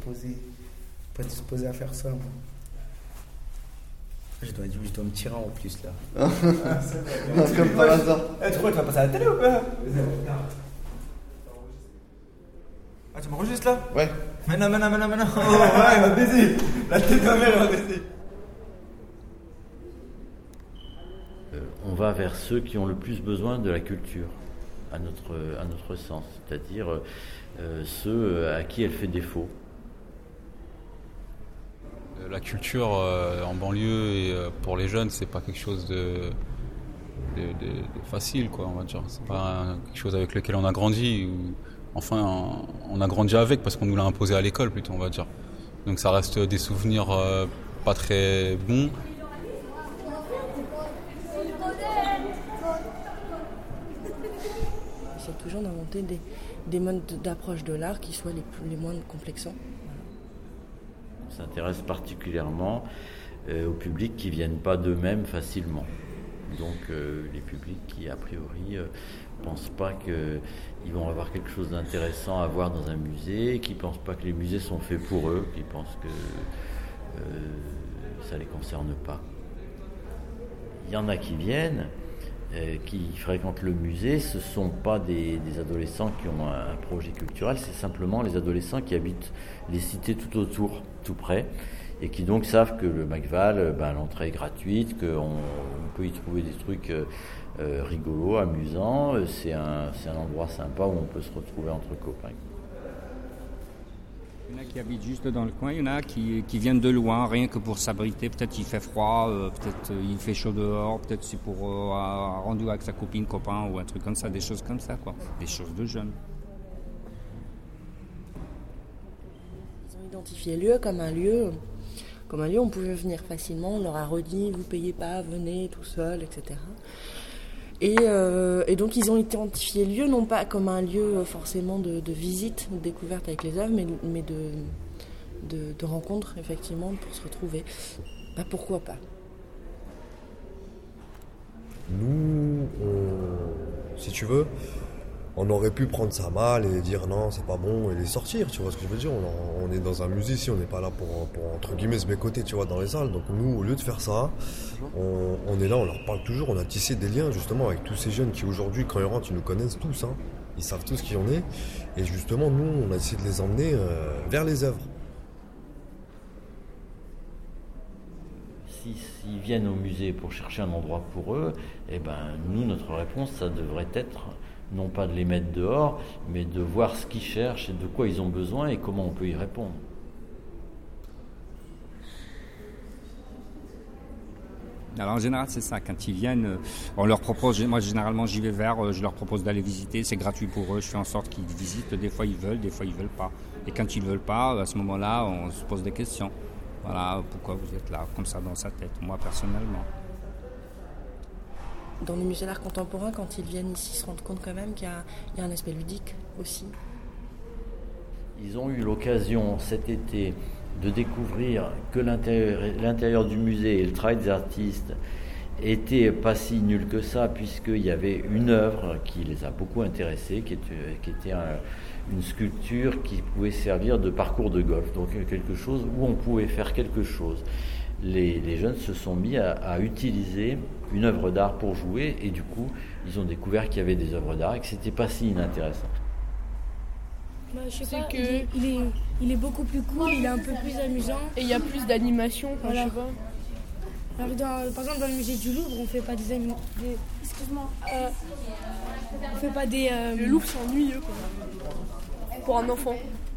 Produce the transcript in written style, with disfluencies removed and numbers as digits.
disposé à faire ça, moi. Je dois me tirer en plus, là. Comme par hasard. Tu crois que tu vas passer à la télé ou pas? Ah, tu m'enregistres là? Ouais. Mais non. Oh, ouais, il va baiser. La tête de ma mère, elle va baiser. On va vers ceux qui ont le plus besoin de la culture, à notre sens, c'est-à-dire ceux à qui elle fait défaut. La culture en banlieue et pour les jeunes, c'est pas quelque chose de facile, quoi, on va dire. C'est pas quelque chose avec lequel on a grandi. Enfin, on a grandi avec parce qu'on nous l'a imposé à l'école, plutôt, on va dire. Donc ça reste des souvenirs pas très bons. C'est toujours d'inventer des modes d'approche de l'art qui soient les moins complexants. On s'intéresse particulièrement aux publics qui ne viennent pas d'eux-mêmes facilement. Donc les publics qui, a priori, pensent pas qu'ils vont avoir quelque chose d'intéressant à voir dans un musée, qui pensent pas que les musées sont faits pour eux, qui pensent que ça les concerne pas. Il y en a qui viennent, qui fréquentent le musée, ce sont pas des adolescents qui ont un projet culturel, c'est simplement les adolescents qui habitent les cités tout autour, tout près, et qui donc savent que le Macval, l'entrée est gratuite, qu'on peut y trouver des trucs rigolos, amusants, c'est un endroit sympa où on peut se retrouver entre copains. Il y en a qui habitent juste dans le coin, il y en a qui viennent de loin, rien que pour s'abriter. Peut-être il fait froid, peut-être il fait chaud dehors, peut-être c'est pour un rendez-vous avec sa copine, copain ou un truc comme ça, des choses comme ça, quoi. Des choses de jeunes. Ils ont identifié le lieu comme un lieu où on pouvait venir facilement. On leur a redit, vous payez pas, venez tout seul, etc. Et donc ils ont identifié le lieu non pas comme un lieu forcément de visite, de découverte avec les œuvres, mais de rencontre effectivement pour se retrouver. Pourquoi pas? Nous, si tu veux, on aurait pu prendre ça mal et dire non, c'est pas bon et les sortir, tu vois ce que je veux dire. On est dans un musée ici, on n'est pas là pour entre guillemets se bécoter, tu vois, dans les salles. Donc nous, au lieu de faire ça, on est là, on leur parle toujours, on a tissé des liens justement avec tous ces jeunes qui aujourd'hui, quand ils rentrent, ils nous connaissent tous, hein. Ils savent tous qui on est. Et justement, nous, on a essayé de les emmener vers les œuvres. S'ils viennent au musée pour chercher un endroit pour eux, nous, notre réponse, ça devrait être non pas de les mettre dehors, mais de voir ce qu'ils cherchent et de quoi ils ont besoin et comment on peut y répondre. Alors en général c'est ça, quand ils viennent, on leur propose, moi généralement j'y vais vers, je leur propose d'aller visiter, c'est gratuit pour eux, je fais en sorte qu'ils visitent, des fois ils veulent pas. Et quand ils veulent pas, à ce moment-là on se pose des questions. Voilà, pourquoi vous êtes là, comme ça dans sa tête, moi personnellement. Dans les musées d'art contemporain, quand ils viennent ici, ils se rendent compte quand même qu'il y a un aspect ludique aussi. Ils ont eu l'occasion cet été de découvrir que l'intérieur du musée et le travail des artistes était pas si nul que ça, puisqu'il y avait une œuvre qui les a beaucoup intéressés, qui était une sculpture qui pouvait servir de parcours de golf, donc quelque chose où on pouvait faire quelque chose. Les jeunes se sont mis à utiliser une œuvre d'art pour jouer, et du coup ils ont découvert qu'il y avait des œuvres d'art et que c'était pas si inintéressant. Je sais pas, il est beaucoup plus cool, il est un peu plus amusant. Et il y a plus d'animation, voilà. Je sais pas. Alors par exemple dans le musée du Louvre, on fait pas excuse-moi. On fait pas des... Le Louvre c'est ennuyeux quoi. Pour un enfant.